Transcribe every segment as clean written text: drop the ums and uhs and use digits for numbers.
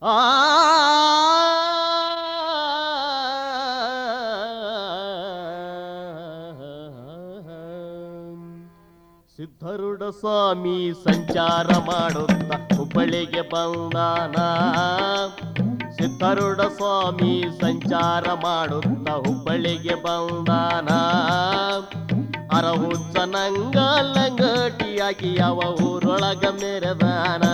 ಆ ಸಿದ್ಧರುಡ ಸ್ವಾಮಿ ಸಂಚಾರ ಮಾಡುತ್ತ ಹುಬ್ಬಳ್ಳಿಗೆ ಬಂದಾನ. ಸಿದ್ಧರುಡ ಸ್ವಾಮಿ ಸಂಚಾರ ಮಾಡುತ್ತ ಹುಬ್ಬಳ್ಳಿಗೆ ಬಂದಾನ. ಅರಹುಚ್ಚನಂಗ ಲಂಗಟಿಯಾಗಿ ಅವ ಊರೊಳಗ ಮೆರೆದಾನ.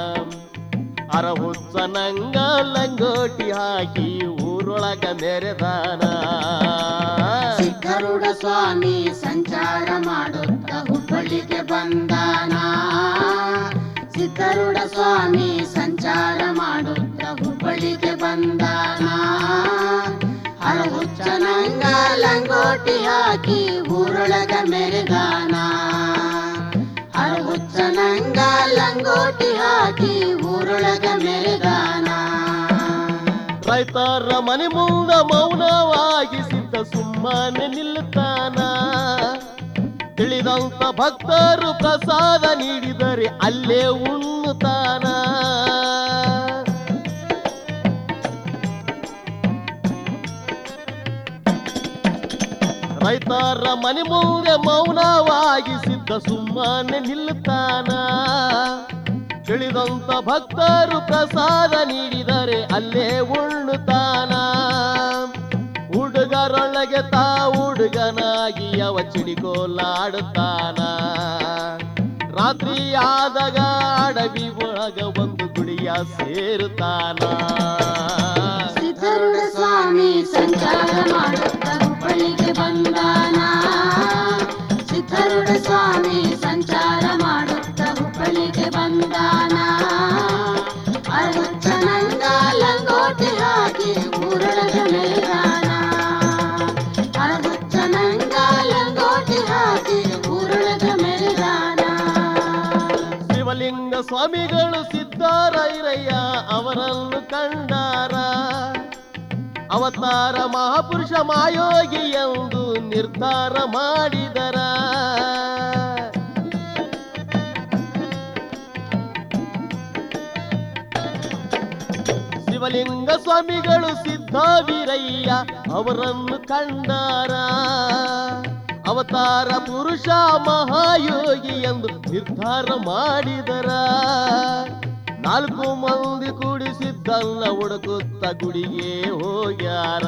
ಅರಹುಚ್ಚನಂಗ ಲಂಗೋಟಿ ಹಾಕಿ ಊರೊಳಗ ಮೆರೆದಾನ. ಸಿದ್ಧರುಡ ಸ್ವಾಮಿ ಸಂಚಾರ ಮಾಡುತ್ತ ಹುಬ್ಬಳ್ಳಿಗೆ ಬಂದಾನ. ಸಿದ್ಧರುಡ ಸ್ವಾಮಿ ಸಂಚಾರ ಮಾಡುತ್ತ ಹುಬ್ಬಳ್ಳಿಗೆ ಬಂದಾನ. ಅರಹುಚ್ಚನಂಗ ಲಂಗೋಟಿ ಹಾಕಿ ಊರೊಳಗ ಮೆರೆದಾನ. ಅರಹುಚ್ಚನಂಗ ಲಂಗೋಟಿ ಹಾಕಿ ಊರೊಳಗ ಮೆರೆದಾನ. ರೈತರ ಮನೆ ಮುಂದ ಮೌನವಾಗಿ ಸಿದ್ಧ ಸುಮ್ಮನೆ ನಿಲ್ಲುತ್ತಾನ. ತಿಳಿದಂತ ಭಕ್ತರು ಪ್ರಸಾದ ನೀಡಿದರೆ ಅಲ್ಲೇ ಉಣ್ಣುತ್ತಾನ. ರೈತರ ಮನೆ ಮುಂದೆ ಮೌನವಾಗಿ ಸಿದ್ಧ ಸುಮ್ಮನೆ ನಿಲ್ಲುತ್ತಾನ. ತಿಳಿದಂತ ಭಕ್ತರು ಪ್ರಸಾದ ನೀಡಿದರೆ ಅಲ್ಲೇ ಉಣ್ಣುತ್ತಾನ. ಹುಡುಗರೊಳಗೆ ತಾ ಹುಡುಗನಾಗಿ ಅವ ಚಿಡಿಕೋಲಾಡುತ್ತಾನ. ರಾತ್ರಿ ಆದಾಗ ಅಡವಿ ಒಳಗ ಒಂದು ಗುಡಿಯ ಸೇರುತ್ತಾನ. ಸಿದ್ಧರುಡ ಸ್ವಾಮಿ ಸಂಚಾರ ಮಾಡುತ್ತ ಹುಬ್ಬಳ್ಳಿಗೆ ಬಂದಾನ. ಸಿದ್ಧರುಡ ಸ್ವಾಮಿ ಸಂಚಾರ ಮಾಡುತ್ತ ಹುಬ್ಬಳ್ಳಿಗೆ ಬಂದಾನ. ಅರಹುಚ್ಚನಂಗ ಲಂಗೋಟಿ ಹಾಕಿ ಊರೊಳಗ ಮೆರೆದಾನ. ಅರಹುಚ್ಚನಂಗ ಲಂಗೋಟಿ ಹಾಕಿ ಊರೊಳಗ ಮೆರೆದಾನ. ಶಿವಲಿಂಗ ಸ್ವಾಮಿಗಳು ಸಿದ್ಧರಾಯರಯ್ಯ ಅವರನ್ನು ಕಂಡಾರ. ಅವತಾರ ಮಹಾಪುರುಷ ಮಾಯೋಗಿ ಎಂದು ನಿರ್ಧಾರ ಮಾಡಿದರ. ಶಿವಲಿಂಗ ಸ್ವಾಮಿಗಳು ಸಿದ್ಧವೀರಯ್ಯ ಅವರನ್ನು ಕಂಡಾರ. ಅವತಾರ ಪುರುಷ ಮಹಾಯೋಗಿ ಎಂದು ನಿರ್ಧಾರ ಮಾಡಿದರ. 4 ಮಂದಿ ಕೂಡಿ ಸಿದ್ಧನ್ನ ಹುಡುಕುತ್ತ ಗುಡಿಗೆ ಹೋಗ್ಯಾರ.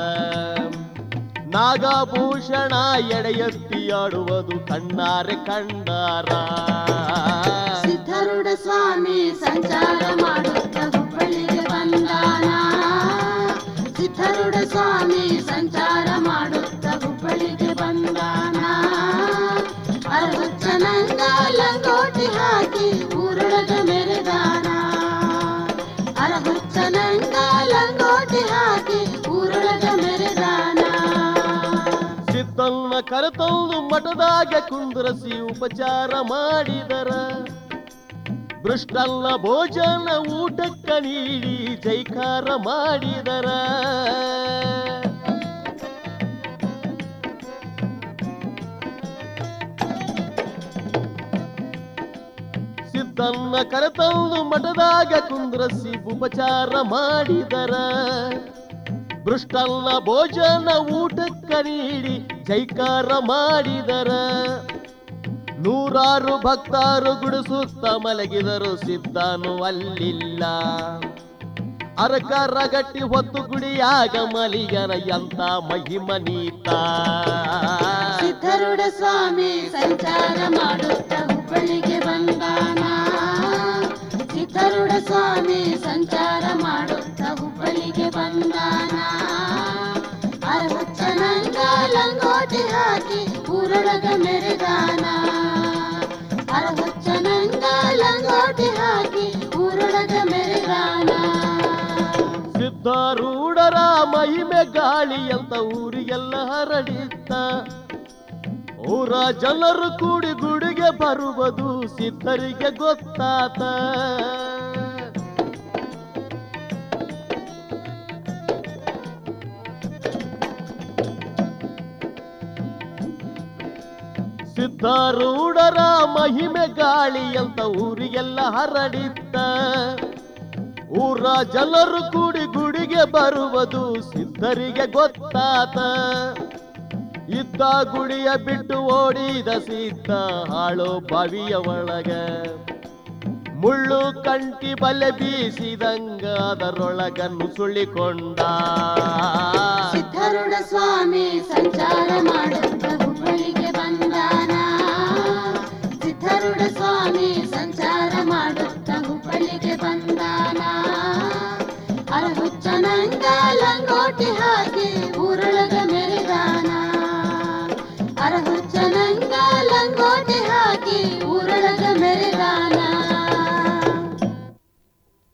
ನಾಗಭೂಷಣ ಎಡೆಯತ್ತಿ ಆಡುವುದು ಕಣ್ಣಾರೆ ಕಂಡಾರ. ಸಿದ್ಧರುಡ ಸ್ವಾಮಿ ಸಂಚಾರ ಮಾಡುತ್ತ ಹುಬ್ಬಳ್ಳಿಗೆ ಬಂದಾನ. ಸಿದ್ಧರುಡ ಸ್ವಾಮಿ ಸಂಚಾರ ಮಾಡುತ್ತ ಹುಬ್ಬಳ್ಳಿಗೆ ಬಂದಾನ. ಅರಹುಚ್ಚನಂಗ ಲಂಗೋಟಿ ಹಾಕಿ ಊರೊಳಗ ಮೆರೆದಾನ. ಅರಹುಚ್ಚನಂಗ ಲಂಗೋಟಿ ಹಾಕಿ ಊರೊಳಗ ಮೆರೆದಾನ. ಸಿದ್ಧನ್ನ ಕರೆತಂದು ಮಠದಾಗ ಕುಂದ್ರಸಿ ಉಪಚಾರ ಮಾಡಿದರ. ಭೃಷ್ಟಲ್ಲ ಭೋಜನ ಊಟಕ್ಕ ನೀಡಿ ಜೈಕಾರ ಮಾಡಿದರ. ಸಿದ್ಧನ್ನ ಕರೆತಂದು ಮಠದಾಗ ಕುಂದ್ರಸಿ ಉಪಚಾರ ಮಾಡಿದರ. ಭೃಷ್ಟಲ್ಲ ಭೋಜನ ಊಟಕ್ಕ ನೀಡಿ ಜೈಕಾರ ಮಾಡಿದರ. 100 ಭಕ್ತರು ಗುಡಿಸುತ್ತ ಮಲಗಿದರು ಸಿದ್ಧನು ಅಲ್ಲಿಲ್ಲ. ಅರಕರ ಗಟ್ಟಿ ಹೊತ್ತು ಗುಡಿಯಾಗ ಮಲಿಗನ ಎಂತ ಮಹಿಮನೀತ. ಸಿದ್ಧರುಡ ಸ್ವಾಮಿ ಸಂಚಾರ ಮಾಡುತ್ತ ಹುಬ್ಬಳ್ಳಿಗೆ ಬಂದಾನ. ಸಿದ್ಧರುಡ ಸ್ವಾಮಿ ಸಂಚಾರ ಮಾಡುತ್ತ ಹುಬ್ಬಳ್ಳಿಗೆ ಬಂದಾನ. ಅರಹುಚ್ಚನಂಗ ಲಂಗೋಟಿ ಹಾಕಿ ಊರೊಳಗ ಮೆರೆದಾನ. ಅರಹುಚ್ಚನಂಗ ಲಂಗೋಟಿ ಹಾಕಿ ಊರೊಳಗ ಮೆರೆದಾನ. ಸಿದ್ಧಾರೂಢರ ಮಹಿಮೆ ಗಾಳಿ ಅಂತ ಊರಿಗೆಲ್ಲ ಹರಡಿತ್ತ. ಊರ ಜನರು ಕೂಡಿ ಗುಡಿಗೆ ಬರುವುದು ಸಿದ್ಧರಿಗೆ ಗೊತ್ತಾತ. ಸಿದ್ಧಾರೂಢರ ಮಹಿಮೆ ಗಾಳಿ ಅಂತ ಊರಿಗೆಲ್ಲ ಹರಡಿತ್ತ. ಊರ ಜನರು ಕೂಡಿ ಗುಡಿಗೆ ಬರುವುದು ಸಿದ್ಧರಿಗೆ ಗೊತ್ತಾತ. ಇದ್ದ ಗುಡಿಯ ಬಿಟ್ಟು ಓಡಿದ ಸಿದ್ಧ ಹಾಳು ಬಾವಿಯ ಒಳಗ. ಮುಳ್ಳು ಕಂಟಿ ಬಲೆ ಬೀಸಿದಂಗ ಅದರೊಳಗ ನುಸುಳಿಕೊಂಡ. ಸಿದ್ಧಾರೂಢ ಸ್ವಾಮಿ ಸಂಚಾರ ಮಾಡುತ್ತ ಹುಬ್ಬಳ್ಳಿಗೆ ಬಂದಾನ. ಸಿದ್ಧಾರೂಢ ಸ್ವಾಮಿ ಸಂಚಾರ ಮಾಡುತ್ತ ಹುಬ್ಬಳ್ಳಿಗೆ ಬಂದಾನ. ಅರಹುಚ್ಚನಂಗ ಲಂಗೋಟಿ